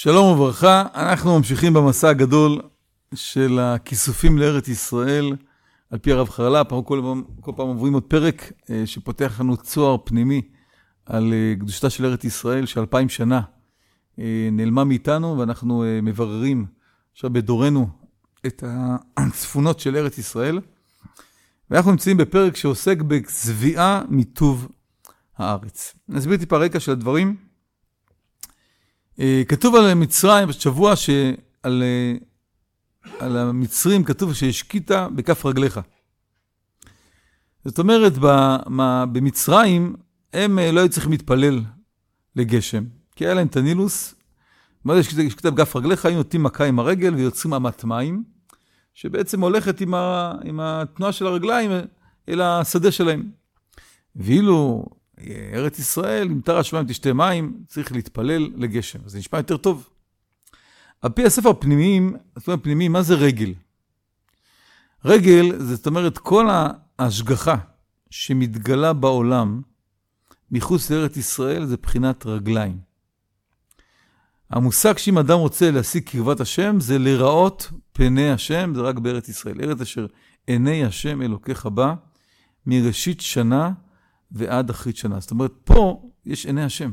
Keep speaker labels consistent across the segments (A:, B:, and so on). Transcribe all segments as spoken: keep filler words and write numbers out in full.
A: שלום וברכה, אנחנו ממשיכים במסע הגדול של הכיסופים לארץ ישראל, על פי הרב חרל"פ. אנחנו כל פעם, כל פעם עוברים עוד פרק שפותח לנו צוהר פנימי על קדושתה של ארץ ישראל, שאלפיים שנה נעלמה מאיתנו, ואנחנו מבררים עכשיו בדורנו את הצפונות של ארץ ישראל. ואנחנו נמצאים בפרק שעוסק בצביעה מטוב הארץ. נסביר טיפה רקע של הדברים. כתוב על מצרים בשבוע שעל על המצרים כתוב שהשקית בכף רגליך. זאת אומרת, במצרים הם לא היו צריכים להתפלל לגשם, כי היה להם את הנילוס. מה זה השקית בכף רגליך? היו נותנים מכה עם הרגל ויוצרים אמת מים, שבעצם הולכת עם, ה, עם התנועה של הרגליים אל השדה שלהם. ואילו ארץ ישראל, אם תרא שמיים תשתה מים, צריך להתפלל לגשם. אז זה נשמע יותר טוב. על פי הספר הפנימיים, הספר הפנימיים, מה זה רגל? רגל, זאת אומרת, כל ההשגחה שמתגלה בעולם, מחוץ לארץ ישראל, זה בחינת רגליים. המושג שאם אדם רוצה להשיג קרבת השם, זה לראות פני השם, זה רק בארץ ישראל. ארץ אשר עיני השם אלוקיך בא, מראשית שנה ועד אחרית שנה. זאת אומרת, פה יש עיני השם.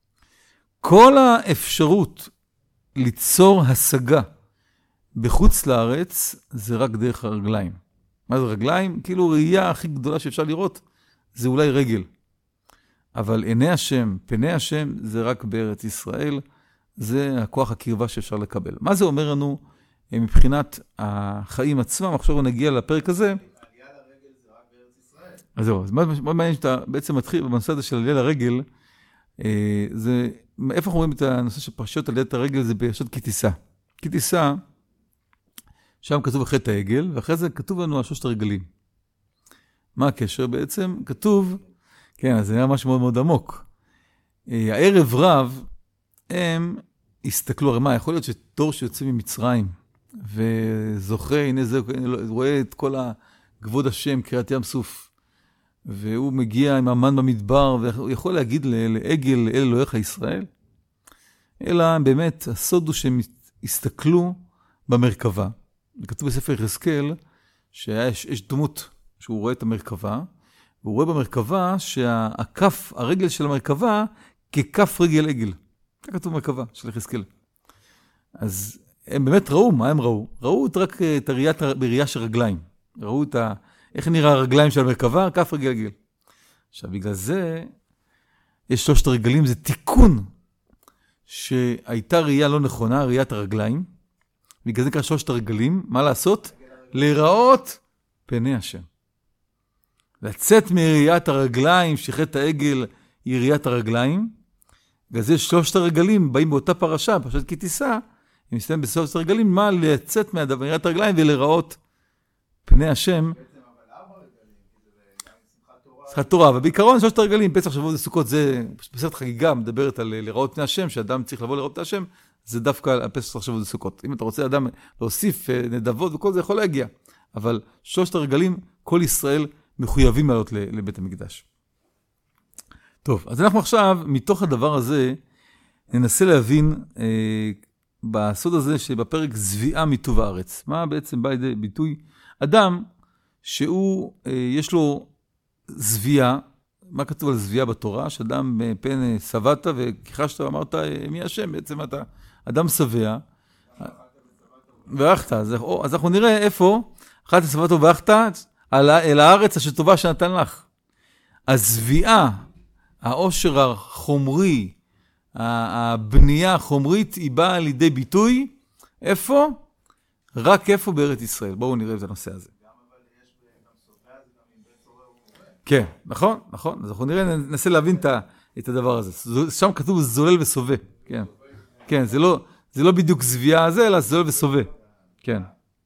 A: כל האפשרות ליצור השגה בחוץ לארץ, זה רק דרך הרגליים. מה זה רגליים? כאילו ראייה הכי גדולה שאפשר לראות, זה אולי רגל. אבל עיני השם, פני השם, זה רק בארץ ישראל, זה הכוח הקרבה שאפשר לקבל. מה זה אומר לנו מבחינת החיים עצמם? עכשיו נגיע לפרק הזה.
B: עלייה לרגל זה רק בארץ ישראל.
A: אז זהו, אז מאוד מעניין שאתה בעצם מתחיל בנושא הזה של עלייה לרגל, זה, איפה אנחנו רואים את הנושא של פרשיות עליית הרגל? זה פרשיות כתיסה. כתיסה, שם כתוב אחרי את העגל, ואחרי זה כתוב לנו על שלושת הרגלים. מה הקשר בעצם? כתוב, כן, אז זה היה משהו מאוד מאוד עמוק. הערב רב, הם הסתכלו, הרי מה, יכול להיות שתור שיוצא ממצרים, וזוכה, הנה זה, רואה את כל הכבוד השם, קריאת ים סוף, והוא מגיע עם המן במדבר, והוא יכול להגיד לעגל, אל אלוהיך ישראל, אלא באמת, הסוד הוא שהם הסתכלו במרכבה. כתוב בספר יחזקאל, שיש דמות שהוא רואה את המרכבה, והוא רואה במרכבה שהכף, הרגל של המרכבה, ככף רגל עגל. זה כתוב במרכבה של יחזקאל. אז הם באמת ראו, מה הם ראו? ראו את רק את הראייה, בראייה של רגליים. ראו את ה... איך נראה הרגליים של המרכבה? כף רגל עגל. עכשיו, בגלל זה, יש שלושת הרגלים, זה תיקון שהייתה ראייה לא נכונה, ראיית הרגליים. בגלל זה נקרא שלושת הרגלים, מה לעשות? לראות פני השם. לצאת מראיית הרגליים, שחטא העגל היא ראיית הרגליים, בגלל זה שלושת הרגלים באים באותה פרשה, פרשת כי תישא, הם מסתיים בסוף הרגלים, מה לצאת מראיית הרגליים ולראות פני השם. שמחת תורה, ובעיקרון שלושת הרגלים, פסח, שבועות וסוכות, זה בסרט חגיגה, מדברת על לראות פני השם, שאדם צריך לבוא לראות פני השם, זה דווקא על פסח, שבועות וסוכות. אם אתה רוצה אדם להוסיף נדבות וכל זה יכול להגיע, אבל שלושת הרגלים, כל ישראל מחויבים לעלות לבית המקדש. טוב, אז אנחנו עכשיו, מתוך הדבר הזה, ננסה להבין אה, בסוד הזה שבפרק זביעה מטוב הארץ. מה בעצם בא לידי ביטוי? אדם שהוא, אה, יש לו זביעה, מה כתוב על זביעה בתורה? שאדם פן סבאת וכיחשת ואמרת מי השם? בעצם אתה אדם שבע, ואכת. אז, אז אנחנו נראה איפה, אחת סבאת ואכת, אל הארץ אשר טובה שנתן לך. הזביעה, העושר החומרי, הבנייה החומרית, היא באה לידי ביטוי, איפה? רק איפה בארץ ישראל. בואו נראה את הנושא הזה. כן, נכון, נכון. אז אנחנו נראה, ננסה להבין את הדבר הזה. שם כתוב זולל וסובה. כן, כן, זה לא, זה לא בדיוק זביעה הזה, אלא זולל וסובה. כן.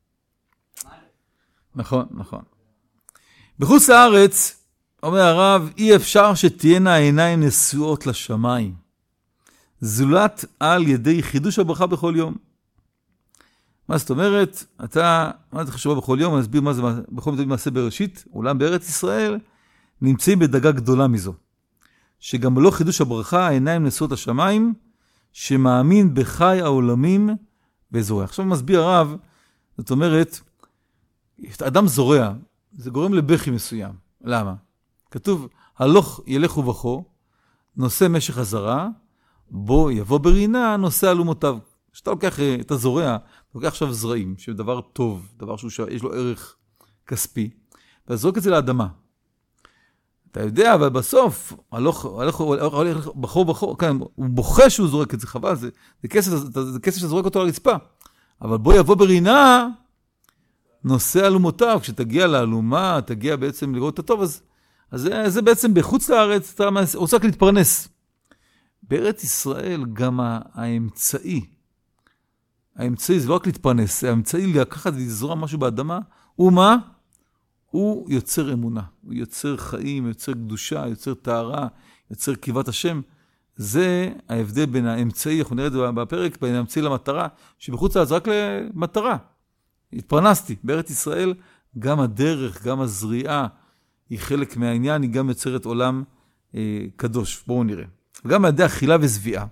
A: נכון, נכון. בחוץ לארץ, אומר הרב, אי אפשר שתהיינה העיניים נשואות לשמיים. זולת על ידי חידוש הברכה בכל יום. מה זאת אומרת? אתה, מה זה חשובה בכל יום? אני אסביר מה זה בכל מיני מעשה בראשית. אולם בארץ ישראל נמצאים בדרגה גדולה מזו. שגם לא חידוש הברכה, העיניים נשואות לשמיים, שמאמין בחי העולמים וזורע. עכשיו מסביר הרב, זאת אומרת, אדם זורע, זה גורם לבכי מסוים. למה? כתוב, הלוך ילך ובכו, נושא משך הזרע, בו יבוא ברינה, נושא אלומותיו. כשאתה לוקח את הזורע, אתה לוקח עכשיו זרעים, שזה דבר טוב, דבר שיש לו ערך כספי, ואתה זורק את זה לאדמה. אתה יודע, אבל בסוף, הלוך, הלוך, הלוך, בכו, בכו, כן, הוא בוכה שהוא זורק את זה, חבל, זה, זה כסף, זה, זה כסף שזורק אותו על הרצפה. אבל בוא יבוא ברינה, נושא אלומותיו, כשתגיע לאלומה, תגיע בעצם לראות את הטוב, אז, אז זה, זה בעצם בחוץ לארץ, אתה רוצה רק להתפרנס. בארץ ישראל גם האמצעי, האמצעי זה לא רק להתפרנס, האמצעי לקחת ולזרוע משהו באדמה, הוא מה? הוא יוצר אמונה, הוא יוצר חיים, יוצר קדושה, יוצר טהרה, יוצר קיבת השם. זה ההבדל בין האמצעי, אנחנו נראה את זה בפרק, בין האמצעי למטרה, שבחוץ לארץ רק למטרה. התפרנסתי. בארץ ישראל גם הדרך, גם הזריעה, היא חלק מהעניין, היא גם יוצרת עולם אה, קדוש. בואו נראה. וגם על ידי אכילה וזביעה.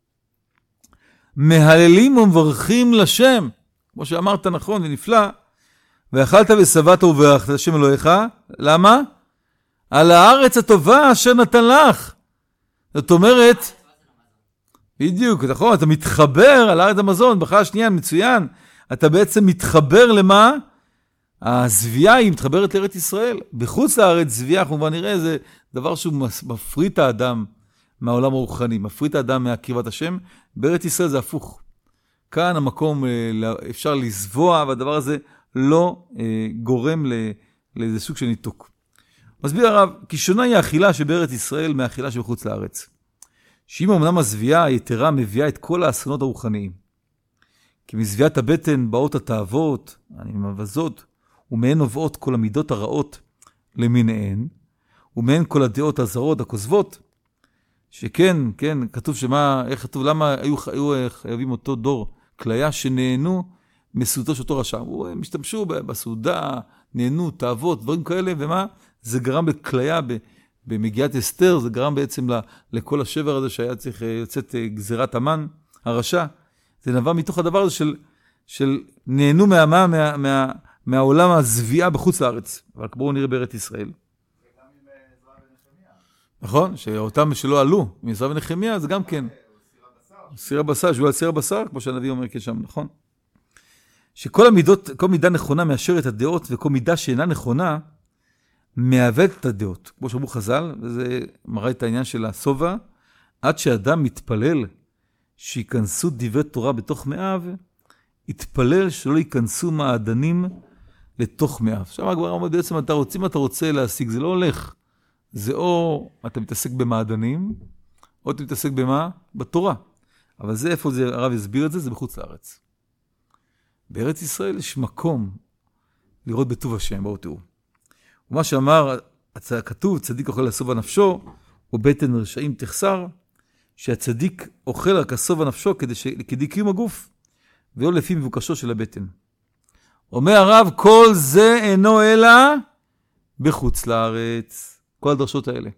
A: מהללים ומברכים לשם, כמו שאמרת נכון ונפלא, ואכלת ושבעת וברכת השם אלוהיך, למה? על הארץ הטובה אשר נתן לך. זאת אומרת, בדיוק, נכון, אתה מתחבר על הארץ המזון, בחר השנייה, מצוין, אתה בעצם מתחבר למה? הזביעה היא מתחברת לארץ ישראל. בחוץ לארץ זביעה, אנחנו כבר נראה, זה דבר שהוא מפריט את האדם מהעולם הרוחני, מפריט את האדם מהקרבת השם. בארץ ישראל זה הפוך. כאן המקום אפשר לזבוע, והדבר הזה לא אה, גורם לאיזה סוג של ניתוק. מסביר הרב, כי שונה היא האכילה שבארץ ישראל מהאכילה שבחוץ לארץ. שאם אמנם הזביעה היתרה מביאה את כל האסונות הרוחניים. כי מזביעת הבטן באות התאוות, המבזות, ומהן נובעות כל המידות הרעות למיניהן, ומהן כל הדעות הזרות, הכוזבות, שכן, כן, כתוב שמה, איך כתוב, למה היו, היו חייבים אותו דור כליה שנהנו מסעודתו של אותו רשע. הם השתמשו בסעודה, נהנו, תאוות, דברים כאלה, ומה? זה גרם בכליה, במגיעת אסתר, זה גרם בעצם לכל השבר הזה שהיה צריך לצאת גזירת המן, הרשע. זה נבע מתוך הדבר הזה של, של נהנו מהמה, מה, מה, מהעולם הזביעה בחוץ לארץ. אבל בואו נראה בארץ ישראל.
B: וגם עם עזרא ונחמיה.
A: נכון, שאותם שלא עלו, מעזרא ונחמיה, זה גם כן. סיר הבשר, שהוא על סיר הבשר, כמו שהנביא אומר כשם, נכון? שכל המידות, כל מידה נכונה מאשר את הדעות, וכל מידה שאינה נכונה, מעוות את הדעות. כמו שאמרו חז"ל, וזה מראה את העניין של הסובה, עד שאדם מתפלל שיכנסו דברי תורה בתוך מאיו, יתפלל שלא ייכנסו מעדנים לתוך מאיו. עכשיו הגמרא אומרת, בעצם אתה רוצים, אתה רוצה להשיג, זה לא הולך. זה או אתה מתעסק במעדנים, או אתה מתעסק במה? בתורה. אבל זה איפה זה, הרב הסביר את זה, זה בחוץ לארץ. בארץ ישראל יש מקום לראות בטוב השם, בואו תראו. ומה שאמר, כתוב, צדיק אוכל לסוב הנפשו, ובטן רשעים תחסר, שהצדיק אוכל רק הסוב הנפשו כדי, ש... כדי קיום הגוף, ולא לפי מבוקשו של הבטן. אומר הרב, כל זה אינו אלא בחוץ לארץ. כל הדרשות האלה.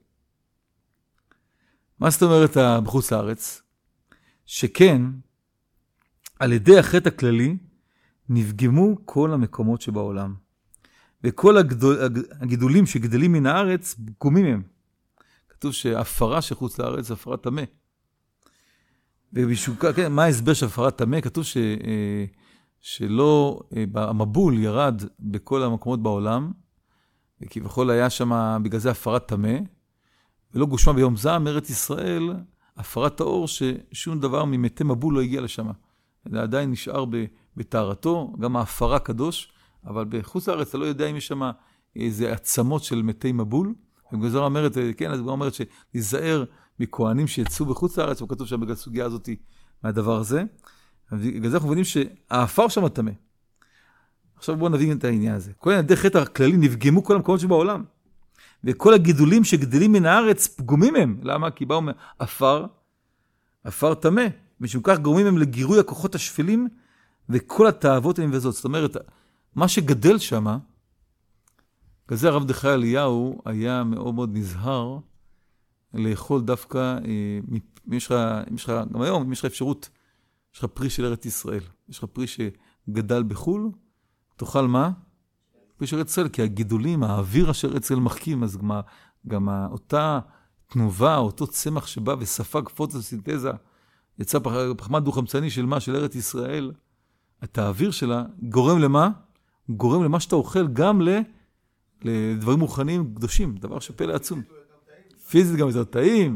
A: מה זאת אומרת בחוץ לארץ? שכן, על ידי החטא הכללי, נפגמו כל המקומות שבעולם. וכל הגדול, הגידולים שגדלים מן הארץ, פגומים הם. כתוב שהפרה שחוץ לארץ זה הפרה טמא. ובשוקה, כן, מה ההסבר של הפרה טמא? כתוב ש, שלא, המבול ירד בכל המקומות בעולם, וכביכול היה שם בגלל זה הפרת טמא, ולא גושמה ביום זעם ארץ ישראל, הפרת האור ששום דבר ממתי מבול לא הגיע לשם. זה עדיין נשאר בתארתו, גם ההפרה קדוש, אבל בחוץ לארץ אתה לא יודע אם יש שם איזה עצמות של מתי מבול. וגזר אומרת, כן, אז הוא אומרת שלהיזהר מכהנים שיצאו בחוץ לארץ, וכתוב שם בגלל הסוגיה הזאת מהדבר הזה. בגלל זה אנחנו מבינים שהאפר שם טמא. עכשיו בואו נבין את העניין הזה. כל ידי חטא הכללי נפגמו כל המקומות שבעולם. וכל הגידולים שגדלים מן הארץ פגומים הם. למה? כי באו מאפר, אפר טמא. משום כך גורמים הם לגירוי הכוחות השפלים, וכל התאוות הן וזאת. זאת אומרת, מה שגדל שם, כזה הרב דחי אליהו היה מאוד מאוד נזהר, לאכול דווקא, אם יש לך, אם יש לך, גם היום, אם יש לך אפשרות, יש לך פרי של ארץ ישראל, יש לך פרי שגדל בחול, תאכל מה? פרי של ארץ ישראל, כי הגידולים, האוויר אשר ארץ ישראל מחכים, אז גם, גם אותה תנובה, אותו צמח שבא וספג פוטוסינתזה, יצא פחמן דו-חמצני של מה? של ארץ ישראל, את האוויר שלה גורם למה? גורם למה שאתה אוכל גם לדברים מוכנים קדושים, דבר שפלא עצום. פיזית גם יותר טעים.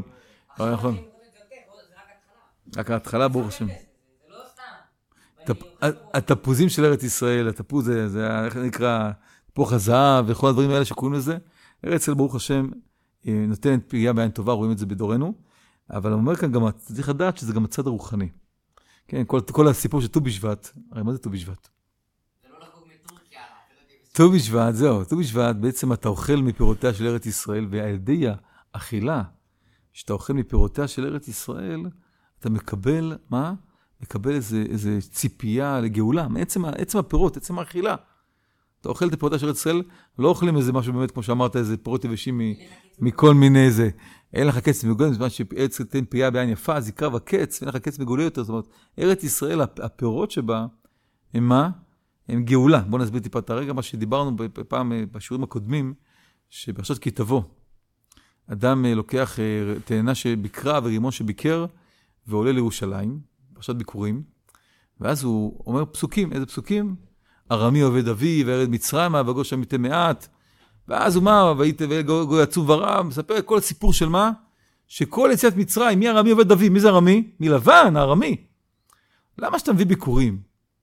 A: רק ההתחלה, ברוך השם. התפוזים של ארץ ישראל, התפוז זה, זה איך נקרא, תפוח הזהב וכל הדברים האלה שקוראים לזה. ארץ ישראל, ברוך השם, נותנת פגיעה בעין טובה, רואים את זה בדורנו. אבל אני אומר כאן גם, צריך לדעת שזה גם הצד הרוחני. כן, כל, כל הסיפור של ט"ו בשבט, הרי מה זה ט"ו בשבט?
C: זה לא לחגוג מטורקיה.
A: ט"ו בשבט, זהו, ט"ו בשבט, בעצם אתה אוכל מפירותיה של ארץ ישראל, ועל ידי האכילה, שאתה אוכל מפירותיה של ארץ ישראל, אתה מקבל, מה? מקבל איזה, איזה ציפייה לגאולה, מעצם, עצם הפירות, עצם האכילה. אתה אוכל את הפירותיה של ארץ ישראל, לא אוכלים איזה משהו באמת, כמו שאמרת, איזה פירות יבשים מכל מיני איזה, אין לך קץ מגולה, בזמן שארץ תתן פרייה בעין יפה, אז יקרב הקץ, ואין לך קץ מגולה יותר, זאת אומרת, ארץ ישראל, הפירות שבה, הם מה? הם גאולה. בואו נסביר טיפה את הרגע, מה שדיברנו פעם בשיעורים הקודמים, שבפרשת כי תבוא, אדם לוקח תאנה שביקרה ורימון שביקר, ועולה לירושלים, פרשת ביקורים, ואז הוא אומר פסוקים, איזה פסוקים? ארמי עובד אבי, וירד מצרימה, וגוש שם מתי מעט, ואז הוא מה, וגוי עצוב ורם, מספר כל הסיפור של מה? שכל יציאת מצרים, מי ארמי עובד אבי? מי זה ארמי? מלבן, ארמי. למה שאתה מביא ביקורים?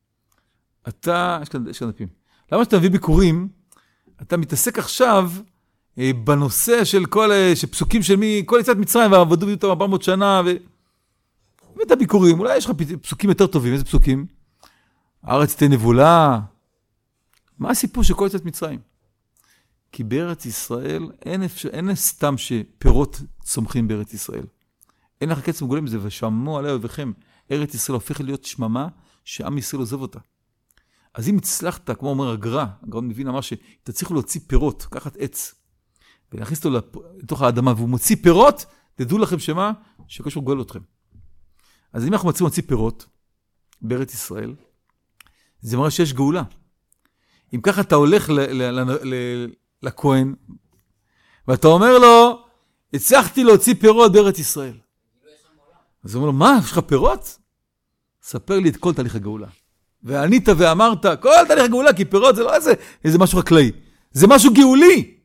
A: אתה, יש כאן, יש כאן דפים. למה שאתה מביא ביקורים? אתה מתעסק עכשיו אה, בנושא של כל, אה, שפסוקים של מי, כל יציאת מצרים, ועבדו אותם ארבע מאות שנה, ו... ואת הביקורים, אולי יש לך פסוקים יותר טובים, איזה פסוקים? הארץ תהיה נבולה. מה הסיפור של כל יציאת מצרים? כי בארץ ישראל אין, אפשר, אין סתם שפירות צומחים בארץ ישראל. אין לך קץ מגולים בזה, ושממו עליה אוהביכם. ארץ ישראל הופכת להיות שממה שעם ישראל עוזב אותה. אז אם הצלחת, כמו אומר הגר"א, הגר"א מבין אמר שתצליחו להוציא פירות, לקחת עץ, ולהכניס אותו לתוך האדמה, והוא מוציא פירות, תדעו לכם שמה, שקושר גואל אתכם. אז אם אנחנו מצליחים להוציא פירות בארץ ישראל, זה מראה שיש גאולה. אם ככה אתה הולך ל... ל, ל, ל לכהן, ואתה אומר לו, הצלחתי להוציא פירות בארץ ישראל. אז הוא אומר לו, מה, יש לך פירות? ספר לי את כל תהליך הגאולה. וענית ואמרת, כל תהליך הגאולה, כי פירות זה לא איזה, איזה משהו חקלאי, זה משהו גאולי.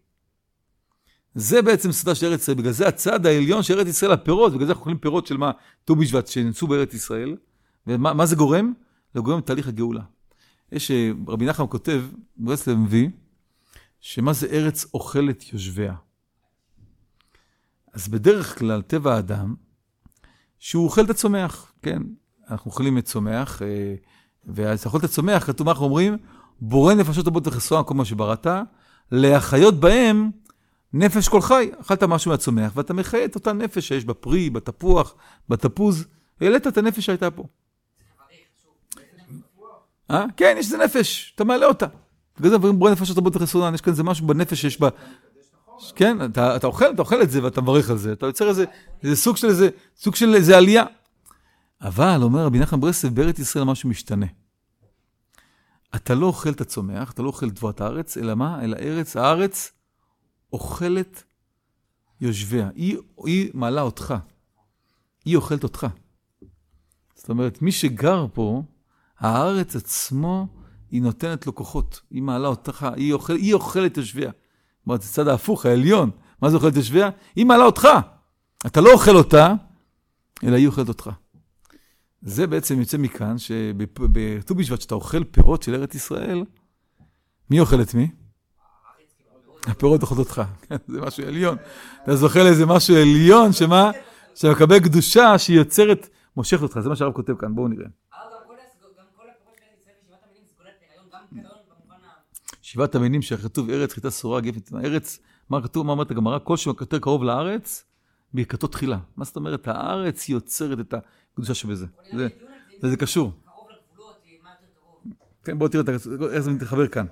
A: זה בעצם סודה של ארץ ישראל, בגלל זה הצד העליון של ארץ ישראל, הפירות, בגלל זה אנחנו אוכלים פירות של מה? ט"ו בשבט שנמצאו בארץ ישראל, ומה מה זה גורם? זה גורם תהליך הגאולה. יש, רבי נחמן כותב, ברסלב מביא, שמה זה ארץ אוכלת יושביה. אז בדרך כלל טבע האדם, שהוא אוכל את הצומח, כן? אנחנו אוכלים את צומח, ואז אוכל את הצומח, כתוב מה אנחנו אומרים, בורא נפשות רבות וחסרן, כל מה שבראת, להחיות בהם נפש כל חי. אכלת משהו מהצומח, ואתה מחיה את אותה נפש שיש בפרי, בתפוח, בתפוז, העלית את הנפש שהייתה פה. אה? כן, יש איזה נפש, אתה מעלה אותה. בגלל זה בורא נפשות רבות וחסרן, יש כאן איזה משהו בנפש שיש בה, כן, אתה, אתה אוכל, אתה אוכל את זה ואתה מברך על זה, אתה יוצר איזה, איזה סוג של איזה, סוג של איזה עלייה. אבל, אומר רבי נחמן ברסלב, בארץ ישראל משהו משתנה. אתה לא אוכל את הצומח, אתה לא אוכל את דברת הארץ, אלא מה? אלא ארץ, הארץ אוכלת יושביה. היא, היא מעלה אותך. היא אוכלת אותך. זאת אומרת, מי שגר פה, הארץ עצמו, היא נותנת לו כוחות. היא מעלה אותך, היא, אוכל, היא אוכלת יושביה. זאת אומרת, זה צד ההפוך, העליון. מה זה אוכלת יושביה? היא מעלה אותך. אתה לא אוכל אותה, אלא היא אוכלת אותך. זה בעצם יוצא מכאן, שבט"ו בשבט שאתה אוכל פירות של ארץ ישראל, מי אוכל את מי? הפירות אוכלות אותך. זה משהו עליון. אתה זוכה לאיזה משהו עליון, שמה? שמקבל קדושה שהיא יוצרת, מושכת אותך. זה מה שהרב כותב כאן, בואו נראה. שבעת המינים שכתוב ארץ, חיטה שורה, גפן, ארץ, מה כתוב, מה אומרת הגמרא? כל שיותר קרוב לארץ, ברכתו תחילה. מה זאת אומרת? הארץ יוצרת את הקדושה שבזה. זה, זה, זה קשור.
C: קרוב לגבולות, מה יותר קרוב?
A: כן, בואו תראה איך זה מתחבר כאן.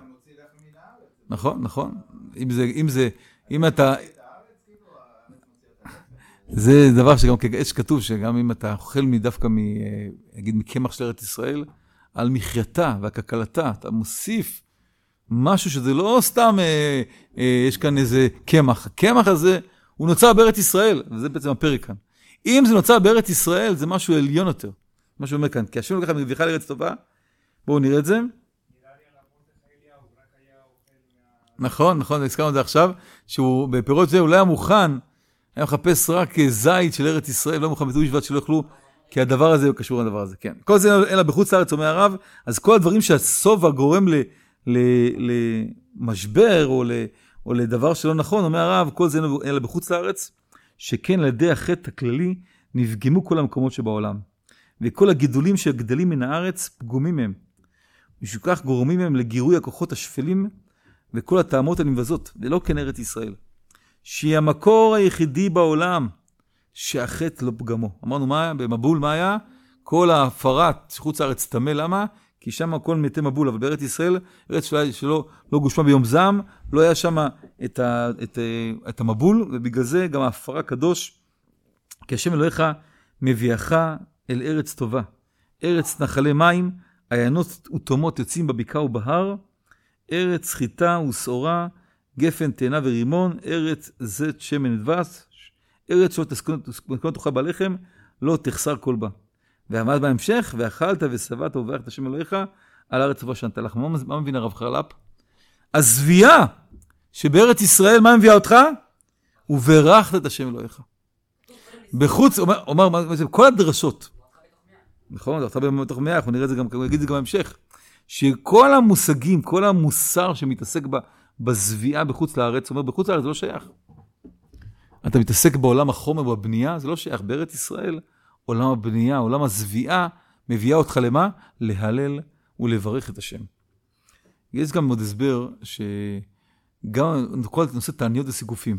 A: נכון, נכון. אם זה, אם זה, אם אתה... זה דבר שגם כעץ כתוב, שגם אם אתה אוכל דווקא, נגיד, מקמח של ארץ ישראל, על מחייתה והכלכלתה, אתה מוסיף משהו שזה לא סתם, אה, אה, יש כאן איזה קמח. הקמח הזה, הוא נוצר בארץ ישראל, וזה בעצם הפרק כאן. אם זה נוצר בארץ ישראל, זה משהו עליון יותר. מה שאומר כאן, כי השם לוקח מביכה לארץ טובה, בואו נראה את זה. נכון, נכון, הזכרנו את זה עכשיו, שהוא בפירות זה, הוא לא היה מוכן, היה מחפש רק זית של ארץ ישראל, לא מוכן בט"ו בשבט שלא יאכלו, כי הדבר הזה הוא קשור לדבר הזה, כן. כל זה אלא בחוץ לארץ, אומר הרב, אז כל הדברים שהסובה גורם ל, ל, למשבר, או, ל, או לדבר שלא נכון, אומר הרב, כל זה אלא בחוץ לארץ, שכן על ידי החטא הכללי, נפגמו כל המקומות שבעולם. וכל הגידולים שגדלים מן הארץ, פגומים מהם. משום כך גורמים מהם לגירוי הכוחות השפלים, וכל הטעמות הנבזות, ולא כן ארץ ישראל. שהיא המקור היחידי בעולם, שהחטא לא פגמו. אמרנו מה היה? במבול מה היה? כל ההפרת חוץ לארץ תמה, למה? כי שם הכל מתי מבול, אבל בארץ ישראל, ארץ שלא, שלא לא גושמה ביום זעם, לא היה שם את, ה, את, את המבול, ובגלל זה גם ההפרה קדוש, כי השם אלוהיך מביאך אל ארץ טובה. ארץ נחלי מים, עיינות ותומות יוצאים בבקעה ובהר, ארץ חיטה ושעורה, גפן, תאנה ורימון, ארץ זית שמן דבש, ארץ שלא תסכון תאכל בלחם, לא תחסר כל בה. ועמד בהמשך, ואכלת ושבעת וברך את השם אלוהיך, על הארץ טובה שנתן לך. מה, מה מבין הרב חרל"פ? הזביעה שבארץ ישראל, מה מביאה אותך? וברכת את השם אלוהיך. בחוץ, אומר, אומר מה, זה, כל הדרשות. נכון, זה עושה בתוך מאה, אנחנו נראה את זה גם, נגיד את זה גם בהמשך. שכל המושגים, כל המוסר שמתעסק בזביעה בחוץ לארץ, אומר, בחוץ לארץ זה לא שייך. אתה מתעסק בעולם החומר בבנייה, זה לא שייך. בארץ ישראל, עולם הבנייה, עולם הזביעה, מביאה אותך למה? להלל ולברך את השם. יש גם עוד הסבר, שגם כל נושא תעניות וסיגופים.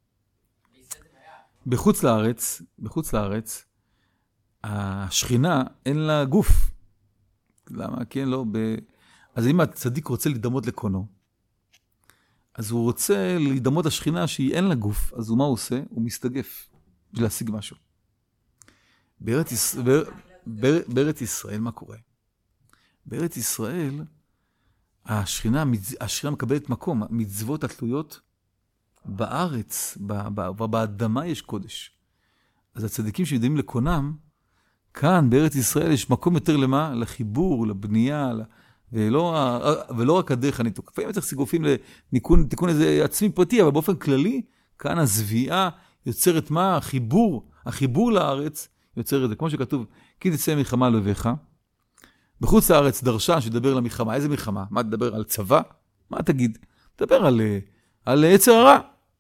A: בחוץ לארץ, בחוץ לארץ, השכינה אין לה גוף. למה? כן, לא. ב... אז אם הצדיק רוצה להידמות לקונו, אז הוא רוצה להידמות השכינה שהיא אין לה גוף, אז הוא מה הוא עושה? הוא מסתגף, בשביל להשיג משהו. בארץ ישראל, באר... באר... בארץ ישראל, מה קורה? בארץ ישראל, השכינה, השכינה מקבלת מקום, מצוות התלויות בארץ, באדמה יש קודש. אז הצדיקים שיודעים לקונם, כאן בארץ ישראל יש מקום יותר למה? לחיבור, לבנייה, ולא, ולא רק הדרך הניתוק. לפעמים צריך סיגופים לתיקון, תיקון איזה עצמי פרטי, אבל באופן כללי, כאן הזביעה יוצרת מה? החיבור, החיבור לארץ יוצר את זה. כמו שכתוב, כי תצא מלחמה לאויביך. בחוץ לארץ דרשן שדבר על המלחמה. איזה מלחמה? מה תדבר? על צבא? מה תגיד? תדבר על, על יצר הרע.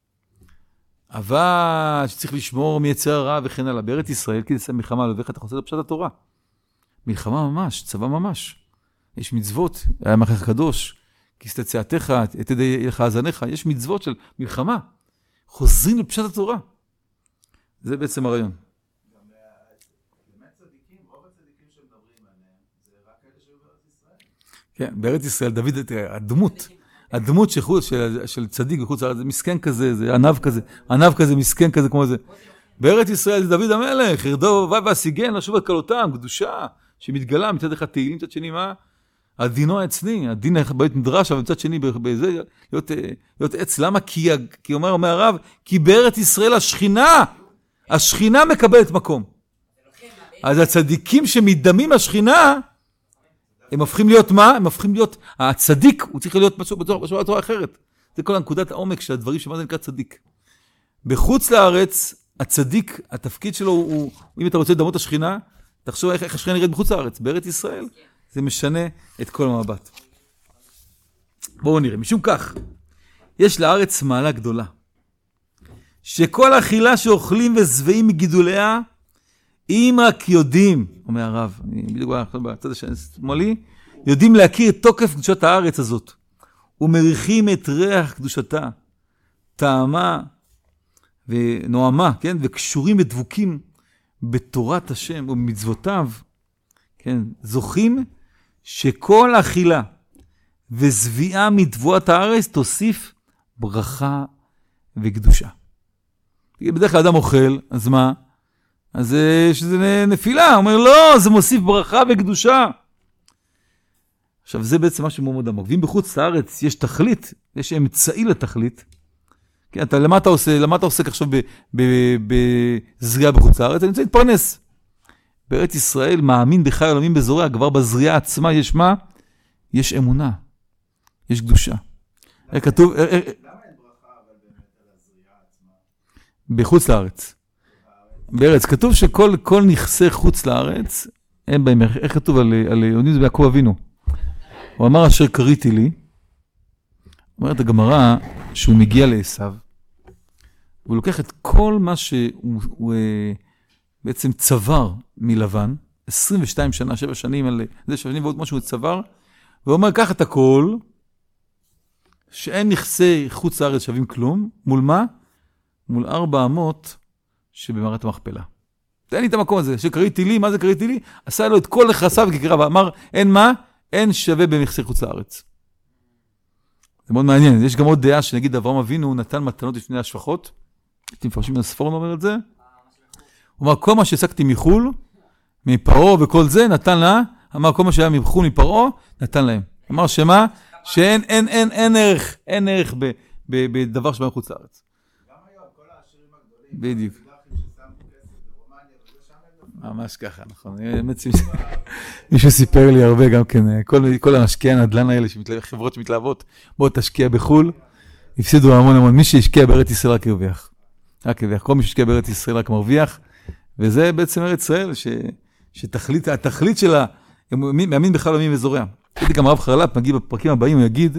A: אבל שצריך לשמור מיצר הרע וכן הלאה. בארץ ישראל, כי תצא מלחמה לאויביך, אתה חוזר לפשט התורה. מלחמה ממש, צבא ממש. יש מצוות, היה מחך קדוש, כי שתצאתך, את ידי לך האזניך, יש מצוות של מלחמה. חוזרים לפשט התורה. זה בעצם הרעיון.
B: גם באמת צדיקים, רוב הצדיקים שמדברים עליהם, זה רק אלה שהיו בארץ ישראל.
A: כן, בארץ ישראל, דוד, הדמות, הדמות של, של, של צדיק בחוץ לארץ, זה מסכן כזה, זה ענב כזה, ענב כזה, מסכן כזה, כמו זה. בארץ ישראל זה דוד המלך, ירדו והשיגן, לשוב את קלותם, קדושה, שמתגלה מצד אחד תהילים, מצד שני מה? הדינו העצני, הדין בית מדרש, אבל מצד שני בזה, להיות, להיות עץ. למה? כי, כי אומר, אומר הרב, כי בארץ ישראל השכינה, השכינה מקבלת מקום. אז הצדיקים שמדמים השכינה, הם הופכים להיות מה? הם הופכים להיות, הצדיק, הוא צריך להיות בצורה תורה אחרת. זה כל הנקודת העומק של הדברים שמה זה נקרא צדיק. בחוץ לארץ, הצדיק, התפקיד שלו הוא, אם אתה רוצה לדמות השכינה, תחשוב איך, איך השכינה נראית בחוץ לארץ. בארץ ישראל, זה משנה את כל המבט. בואו נראה. משום כך, יש לארץ מעלה גדולה, שכל אכילה שאוכלים ושבעים מגידוליה, אם רק יודעים, אומר הרב, אני בדיוק בצד השמאלי, יודעים להכיר את תוקף קדושת הארץ הזאת, ומריחים את ריח קדושתה, טעמה ונועמה, כן? וקשורים ודבוקים בתורת השם ובמצוותיו, כן? זוכים שכל אכילה וזביעה מתבואת הארץ תוסיף ברכה וקדושה. בדרך כלל אדם אוכל, אז מה? אז יש איזה נפילה, הוא אומר, לא, זה מוסיף ברכה וקדושה. עכשיו, זה בעצם מה שמאוד מאוד עמוק. ואם בחוץ לארץ יש תכלית, יש אמצעי לתכלית, כן, אתה, למה אתה עושה, למה אתה עוסק עכשיו בזריעה בחוץ לארץ? אני רוצה להתפרנס. בארץ ישראל מאמין בחי עולמים בזורע, כבר בזריעה עצמה יש מה? יש אמונה, יש קדושה. כתוב,
B: למה אין ברכה אבל באמת על הזריעה עצמה?
A: בחוץ לארץ. בארץ, כתוב שכל כל נכסי חוץ לארץ, אין בהם, איך כתוב על, על יהודים ביעקב אבינו? הוא אמר אשר קריתי לי, אומרת הגמרא שהוא מגיע לעשיו, הוא לוקח את כל מה שהוא הוא, בעצם צבר מלבן, עשרים ושתיים שנה, שבע שנים, על זה שבע שנים ועוד משהו צבר, והוא אומר, קח את הכל, שאין נכסי חוץ לארץ שווים כלום, מול מה? מול ארבע אמות שבמערת המכפלה. תן לי את המקום הזה, שקריתי לי, מה זה קריתי לי? עשה לו את כל נכסיו כקרא, ואמר, אין מה? אין שווה במכסי חוץ לארץ. זה מאוד מעניין. יש גם עוד דעה שנגיד אברהם אבינו נתן מתנות לפני השפחות. אתם מפרשים מן הספורם אומר את זה? הוא אמר, כל מה שהעסקתי מחול, מפרעה וכל זה, נתן לה, אמר, כל מה שהיה מחול מפרעה, נתן להם. אמר שמה? שאין, אין, אין, אין ערך, אין ערך ב, ב, בדבר שבא מחוץ לארץ.
B: גם היום, כל העשירים הגדולים,
A: בדיוק.
B: ששמו כסף ברומניה, וזה שם הם
A: ממש ככה, נכון. מישהו סיפר לי הרבה גם כן, כל, כל המשקיעי הנדל"ן האלה, חברות שמתלהבות, בוא תשקיע בחול, הפסידו המון המון. מי שהשקיע בארץ ישראל רק הרוויח. רק הרוויח. כל מי שהשקיע בארץ ישראל רק מרוויח, וזה בעצם ארץ ישראל, ש, שתכלית, התכלית שלה, מאמין בכלל עולמים וזורע. הייתי גם הרב חרל"פ, מגיע בפרקים הבאים, הוא יגיד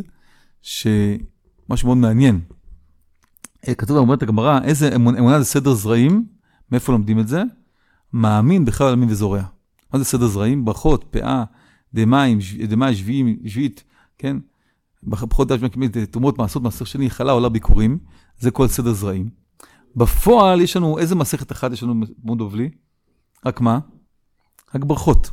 A: שמשהו מאוד מעניין. כתוב, אומרת הגמרא, איזה אמונה זה סדר זרעים, מאיפה לומדים את זה? מאמין בכלל עולמים וזורע. מה זה סדר זרעים? ברכות, פאה, דמיים, דמי שביעים, שביעית, כן? ברכות דש מקמית, תרומות, מעשות, מעשר שני, חלה, עולה, ביקורים. זה כל סדר זרעים. בפועל יש לנו, איזה מסכת אחת יש לנו מאוד דובלי? רק מה? רק ברכות.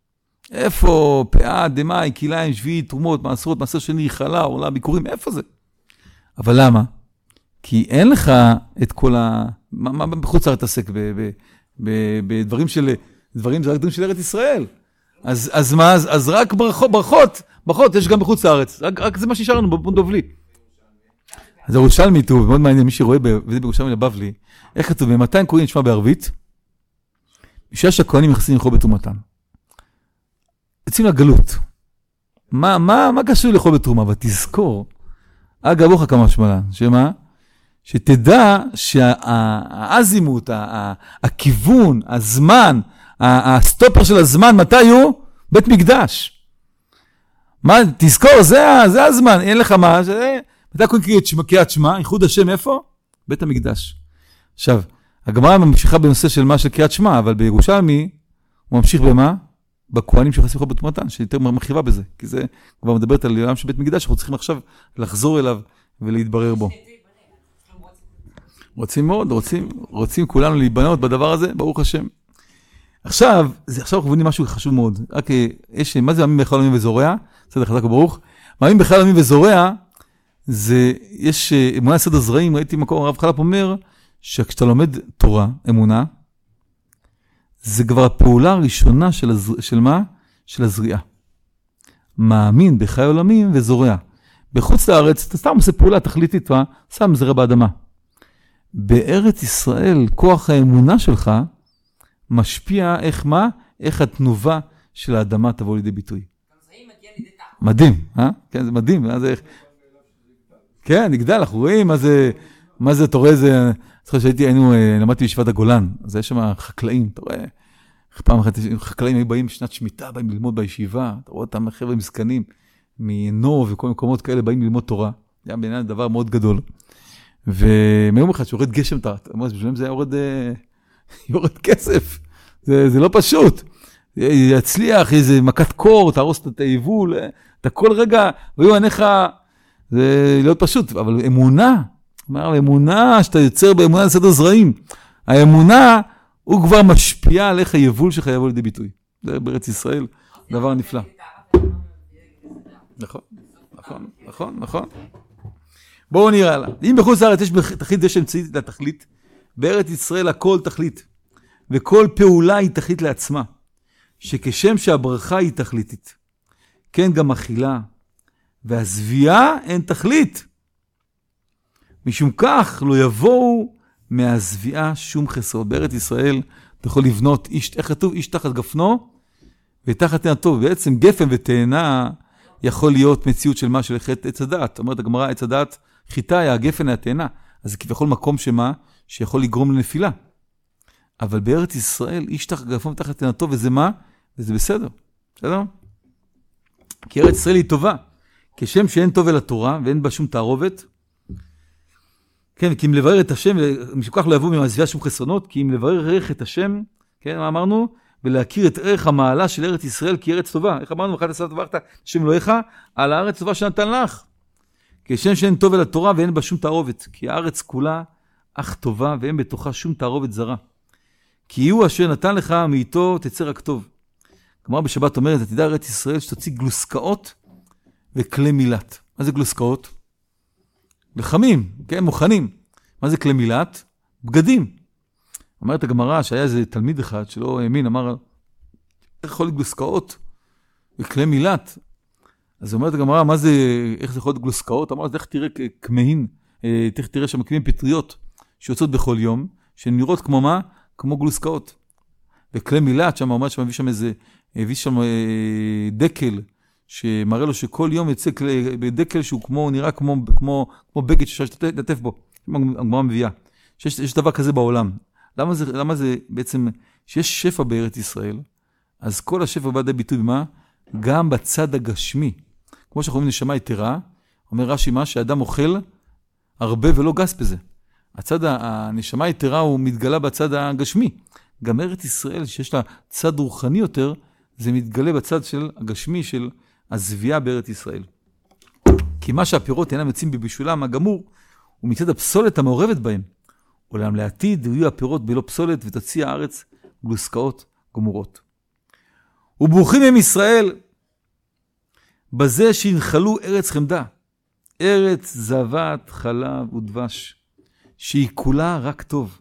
A: איפה פאה, דמי, כליים, שביעית, תרומות, מעשרות, מעשר שני, חלה, עולה, ביקורים, איפה זה? אבל למה? כי אין לך את כל ה... מה, מה בחוץ לארץ תעסק ב... ב... בדברים של, דברים, זה רק דברים של ארץ ישראל. אז, אז מה, אז, אז רק ברכות, ברכות, ברכות יש גם בחוץ לארץ. רק, רק זה מה שישאר לנו בבונדובלי. אז ירושלמי, טוב, מאוד מעניין, מי שרואה, וזה בירושלמי לבבלי, איך כתוב, במתי קוראים נשמע בערבית? בשעה שהכהנים נכנסים לאכול בתרומתם. יוצאים לגלות. מה, מה, מה קשור לאכול בתרומה? ותזכור, אגב, אוחה כמה שמלן, שמה? שתדע שהאזימות, הכיוון, הזמן, הסטופר של הזמן, מתי הוא? בית מקדש. מה, תזכור, זה, זה הזמן, אין לך מה, זה, מתי קוראים קריאת שמע, ייחוד השם איפה? בית המקדש. עכשיו, הגמרא ממשיכה בנושא של מה של קריאת שמע, אבל בירושלמי, הוא ממשיך במה? בכהנים שנכנסים לאכול בתרומתן, שיותר מרחיבה בזה, כי זה כבר מדברת על עולם של בית מקדש, אנחנו צריכים עכשיו לחזור אליו ולהתברר בו. רוצים מאוד, רוצים, רוצים כולנו להיבנות בדבר הזה, ברוך השם. עכשיו, זה, עכשיו אנחנו מבינים משהו חשוב מאוד. רק, יש, מה זה מאמין בכלל עולמים וזורע? סדר חזק וברוך. מאמין בכלל עולמים וזורע, זה, יש אמונה סדר זרעים, ראיתי מקום, הרב חרל"פ אומר, שכשאתה לומד תורה, אמונה, זה כבר הפעולה הראשונה של, הזר, של מה? של הזריעה. מאמין בחיי עולמים וזורע. בחוץ לארץ, אתה סתם עושה פעולה תכליתית, מה? שם זרע באדמה. בארץ ישראל, כוח האמונה שלך, משפיע איך מה? איך התנובה של האדמה תבוא לידי ביטוי. מדהים, אה? כן, זה מדהים. מה זה, איך... כן, נגדל, אנחנו רואים מה זה, מה זה, אתה רואה איזה, זוכר שהייתי, היינו, למדתי בישיבת הגולן, אז יש שם חקלאים, אתה רואה, פעם אחת, חקלאים היו באים בשנת שמיטה, באים ללמוד בישיבה, אתה רואה אותם חבר'ה מסכנים, מנוב וכל מקומות כאלה, באים ללמוד תורה, זה היה בעיניי דבר מאוד גדול. ומיום אחד שיורד גשם, אתה אומר, בשבילים זה יורד, יורד כסף, זה, זה לא פשוט. יצליח איזה מכת קור, תהרוס את היבול, אתה כל רגע, ויהיו עיניך, זה לא פשוט, אבל אמונה, אומר, אמונה שאתה יוצר באמונה לסדר זרעים, האמונה הוא כבר משפיע עליך יבול שלך יבוא לידי ביטוי. זה בארץ ישראל, דבר נפלא. נכון, נכון, נכון, נכון. בואו נראה לה. אם בחוץ לארץ יש תכלית, יש אמצעית לתכלית, בארץ ישראל הכל תכלית, וכל פעולה היא תכלית לעצמה, שכשם שהברכה היא תכליתית, כן גם אכילה, והזביעה אין תכלית. משום כך לא יבואו מהזביעה שום חסר. בארץ ישראל אתה יכול לבנות, איש, איך כתוב? איש תחת גפנו ותחת תאנתו. בעצם גפן ותאנה יכול להיות מציאות של מה? של חטא עץ הדעת. אומרת הגמרא, עץ הדעת חיטה היה הגפן התאנה. אז זה כביכול מקום שמה? שיכול לגרום לנפילה. אבל בארץ ישראל איש תחת גפנו ותחת תאנתו, וזה מה? וזה בסדר. בסדר? כי ארץ ישראל היא טובה. כשם שאין טוב אל התורה ואין בה שום תערובת, כן, כי אם לברר את השם, משום כך לא יבוא מהזביעה שום חסרונות, כי אם לברר ערך את השם, כן, מה אמרנו? ולהכיר את ערך המעלה של ארץ ישראל, כי ארץ טובה. איך אמרנו? אחת עשרה תברכת השם אלוהיך, על הארץ טובה שנתן לך. כשם שאין טוב אל התורה ואין בה שום תערובת, כי הארץ כולה אך טובה ואין בתוכה שום תערובת זרה. כי הוא אשר נתן לך מאיתו תצא רק טוב. כלומר בשבת אומרת, תדע ארץ ישראל שתוציא גלוסקאות וכלי מילת. מה זה גלוסקאות? לחמים, כן, מוכנים. מה זה כלי מילת? בגדים. אומרת הגמרא שהיה איזה תלמיד אחד שלא האמין, אמר, איך יכול להיות גלוסקאות וכלי מילת? אז אומרת הגמרא, מה זה, איך זה יכול להיות גלוסקאות? אמרת, איך תראה כמהין, איך תראה שמקימים פטריות שיוצאות בכל יום, שנראות כמו מה? כמו גלוסקאות. וכלי מילת, שם אומרת שמביא שם איזה, הביא שם דקל, שמראה לו שכל יום יצא בדקל שהוא כמו, נראה כמו, כמו, כמו בגד שאפשר לטף בו. הגמרא מביאה. שיש, יש דבר כזה בעולם. למה זה, למה זה בעצם, שיש שפע בארץ ישראל, אז כל השפע בא די ביטוי במה? גם בצד הגשמי. כמו שאנחנו אומרים נשמה יתרה, אומר רש"י מה? שאדם אוכל הרבה ולא גס בזה. הצד, הנשמה יתרה הוא מתגלה בצד הגשמי. גם ארץ ישראל שיש לה צד רוחני יותר, זה מתגלה בצד של הגשמי של הזביעה בארץ ישראל. כי מה שהפירות אינם יוצאים בבישולם הגמור, הוא מצד הפסולת המעורבת בהם. אולם לעתיד יהיו הפירות בלא פסולת ותוציא הארץ גלוסקאות גמורות. וברוכים הם ישראל בזה שינחלו ארץ חמדה, ארץ זבת חלב ודבש, שהיא כולה רק טוב.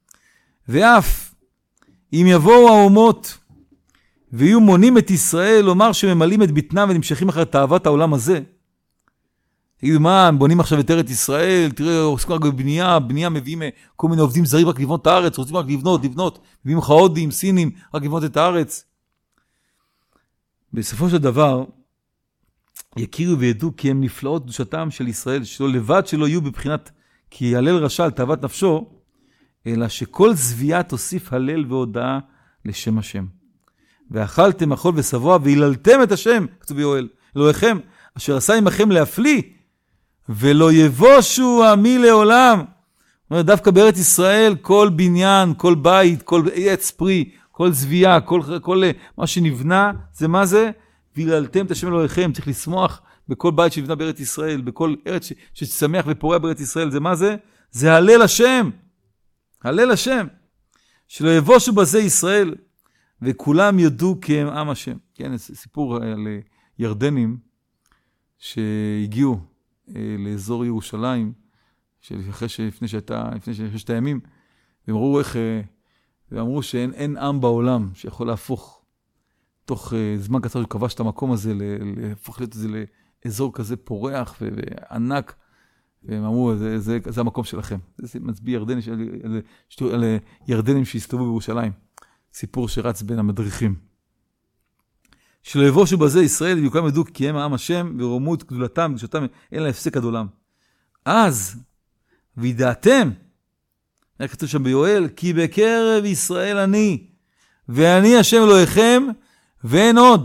A: ואף אם יבואו האומות ויהיו מונים את ישראל לומר שממלאים את בטנם ונמשכים אחר תאוות העולם הזה, תגידו מה, הם בונים עכשיו את ארץ ישראל, תראה, עוסקים רק בבנייה, בנייה מביאים כל מיני עובדים זרים רק לבנות את הארץ, רוצים רק לבנות, לבנות, מביאים לך הודים, סינים, רק לבנות את הארץ. בסופו של דבר, יכירו וידעו כי הם נפלאות קדושתם של ישראל, שלא לבד שלא יהיו בבחינת כי יהלל רשע על תאוות נפשו, אלא שכל זביעה תוסיף הלל והודאה לשם השם. ואכלתם אכול ושבוע והיללתם את השם, כתוב ביואל, אלוהיכם, אשר עשה עמכם להפליא, ולא יבושו עמי לעולם. אומר, דווקא בארץ ישראל, כל בניין, כל בית, כל עץ פרי, כל זביעה, כל, כל מה שנבנה, זה מה זה? והיללתם את השם אלוהיכם, צריך לשמוח בכל בית שנבנה בארץ ישראל, בכל ארץ ש, ששמח ופורע בארץ ישראל, זה מה זה? זה הלל השם. הלל השם. שלא יבושו בזה ישראל, וכולם יודו כי הם עם השם. כן, סיפור על ירדנים, שהגיעו אה, לאזור ירושלים, אחרי שלפני שהייתה, לפני ששת הימים, והם ראו איך, אה, ואמרו שאין אין עם בעולם שיכול להפוך, תוך אה, זמן קצר שכבש את המקום הזה, להפוך להיות איזה לאזור כזה פורח ו- וענק, והם אמרו, זה, זה, זה המקום שלכם. זה מצביע ירדני, על, על, על, על ירדנים שהסתובבו בירושלים. סיפור שרץ בין המדריכים. שלא יבושו בזה ישראל וכולם ידעו כי הם העם השם ורמו את גדולתם וקדושתם אין לה הפסק עד עולם. אז וידעתם, איך כתוב שם ביואל, כי בקרב ישראל אני ואני השם אלוהיכם ואין עוד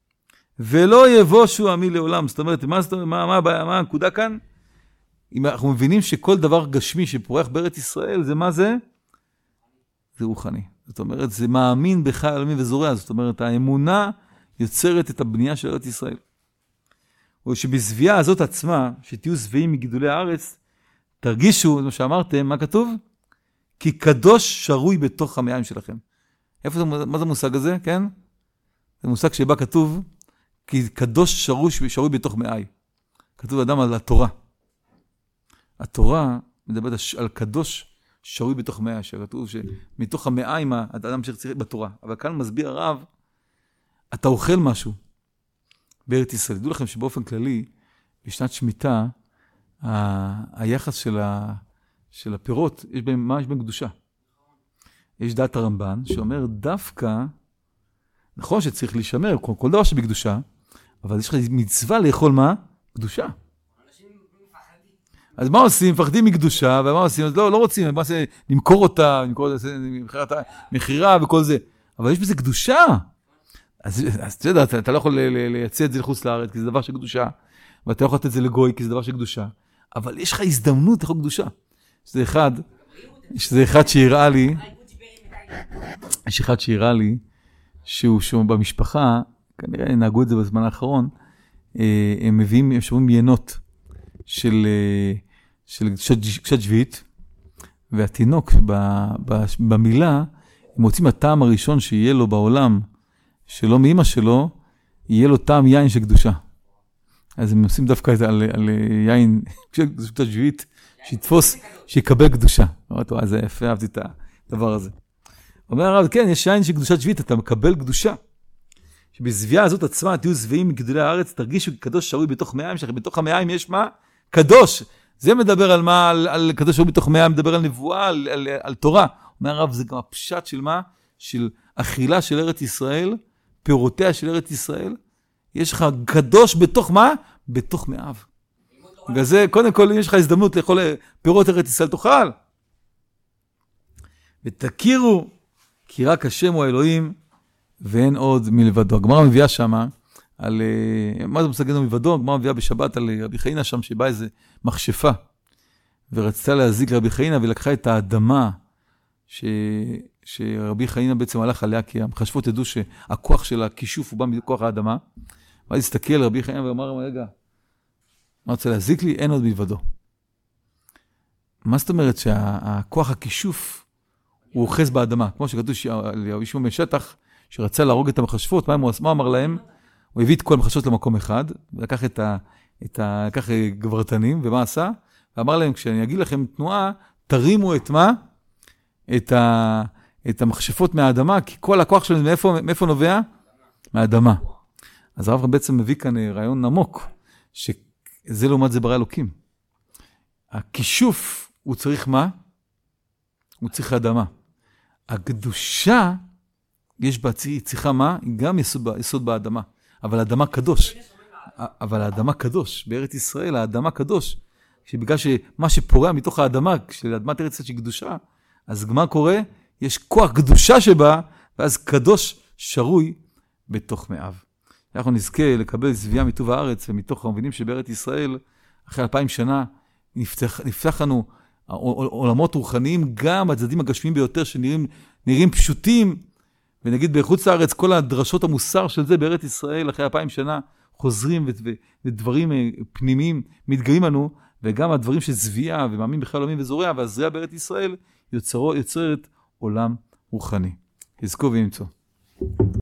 A: ולא יבושו עמי לעולם. זאת אומרת, מה, מה, מה, מה, מה הנקודה כאן? אם אנחנו מבינים שכל דבר גשמי שפורח בארץ ישראל זה מה זה? זה רוחני. זאת אומרת, זה מאמין בחי עולמי וזורע. זאת אומרת, האמונה יוצרת את הבנייה של ארץ ישראל. או שבזביעה הזאת עצמה, שתהיו זבעים מגידולי הארץ, תרגישו, כמו שאמרתם, מה כתוב? כי קדוש שרוי בתוך המעיים שלכם. איפה זה, מה זה המושג הזה, כן? זה מושג שבה כתוב, כי קדוש שרוי, שרוי בתוך מעי. כתוב אדם על התורה. התורה מדברת על קדוש שרוי בתוך מאה, שכתוב שמתוך המאה האדם שצריך בתורה. אבל כאן מסביר הרב, אתה אוכל משהו בארץ ישראל. תדעו לכם שבאופן כללי, בשנת שמיטה, ה- היחס של, ה- של הפירות, יש בהם, מה יש בהם קדושה? יש דעת הרמב"ן, שאומר דווקא, נכון שצריך להישמר, כל, כל דבר שבקדושה, אבל יש לך מצווה לאכול מה? קדושה.
C: אנשים מפחדים.
A: אז מה עושים? מפחדים מקדושה, ומה עושים? אז לא, לא רוצים, מה עושים? למכור אותה, למכור אותה, מחירה וכל זה. אבל יש בזה קדושה. אז, אז אתה יודע, אתה, אתה לא יכול לייצא את זה לחוץ לארץ, כי זה דבר של קדושה, ואתה לא יכול לתת את זה לגוי, כי זה דבר של קדושה. אבל יש לך הזדמנות לאכול קדושה. שזה אחד, שזה אחד שיראה לי, יש אחד שיראה לי, שהוא שום במשפחה, כנראה נהגו את זה בזמן האחרון, הם מביאים, הם שומעים ינות של, של קשת שביעית, והתינוק במילה, הם מוצאים הטעם הראשון שיהיה לו בעולם, שלא מאמא שלו, יהיה לו טעם יין של קדושה. אז הם עושים דווקא על, על יין, קשת שביעית, שיתפוס, שיקבל קדושה. אמרתי, וואי, זה יפה, אהבתי את הדבר הזה. אומר הרב, כן, יש יין של קדושת שביעית, אתה מקבל קדושה. שבזוויה הזאת עצמה, תהיו זוויים מגדולי הארץ, תרגישו קדוש שרוי בתוך מעיים שלכם. בתוך המעיים יש מה? קדוש. זה מדבר על מה? על, על קדוש שרוי בתוך מעיים, מדבר על נבואה, על, על, על תורה. אומר הרב, זה גם הפשט של מה? של אכילה של ארץ ישראל, פירותיה של ארץ ישראל. יש לך קדוש בתוך מה? בתוך מאיו. וזה, קודם כל, אם יש לך הזדמנות לאכול פירות ארץ ישראל, תאכל. ותכירו, כי רק השם הוא האלוהים, ואין עוד מלבדו. הגמרא מביאה שמה, על, מה זה מושג מלבדו? הגמרא מביאה בשבת על רבי חיינה שם, שבא איזה מכשפה, ורצתה להזיק לרבי חיינה, ולקחה את האדמה, ש, שרבי חיינה בעצם הלך עליה, כי המכשפות ידעו שהכוח של הכישוף הוא בא מכוח האדמה, ואז הסתכל רבי חיינה ואמר, רגע, מה רוצה להזיק לי? אין עוד מלבדו. מה זאת אומרת שהכוח הכישוף הוא אוחז באדמה? כמו שכתוב שישוע בן שטח, שרצה להרוג את המכשפות, מה הוא אמר להם? הוא הביא את כל המכשפות למקום אחד, ולקח את ה... את ה... לקח גברתנים, ומה עשה? ואמר להם, כשאני אגיד לכם תנועה, תרימו את מה? את, ה... את המכשפות מהאדמה, כי כל הכוח שלנו, מאיפה, מאיפה נובע? מהאדמה. אז הרב בעצם מביא כאן רעיון עמוק, שזה לעומת זה ברא אלוקים. הכישוף, הוא צריך מה? הוא צריך אדמה. הקדושה, יש בה, היא צריכה מה? היא גם יסוד, יסוד באדמה. אבל האדמה קדוש. אבל האדמה קדוש. בארץ ישראל, האדמה קדוש. שבגלל שמה שפורע מתוך האדמה, כשלאדמת ארץ ישראל שהיא קדושה, אז מה קורה? יש כוח קדושה שבה, ואז קדוש שרוי בתוך מאיו. אנחנו נזכה לקבל זוויה מטוב הארץ, ומתוך המבינים שבארץ ישראל, אחרי אלפיים שנה, נפתח, נפתח לנו עולמות רוחניים, גם הצדדים הגשמיים ביותר, שנראים נראים פשוטים, ונגיד בחוץ לארץ, כל הדרשות המוסר של זה בארץ ישראל, אחרי אלפיים שנה, חוזרים ודברים פנימיים מתגלים לנו, וגם הדברים של זוויה, ומאמין בחיל עולמים וזורע, והזריעה בארץ ישראל, יוצרו, יוצרת עולם רוחני. יזכו וימצוא.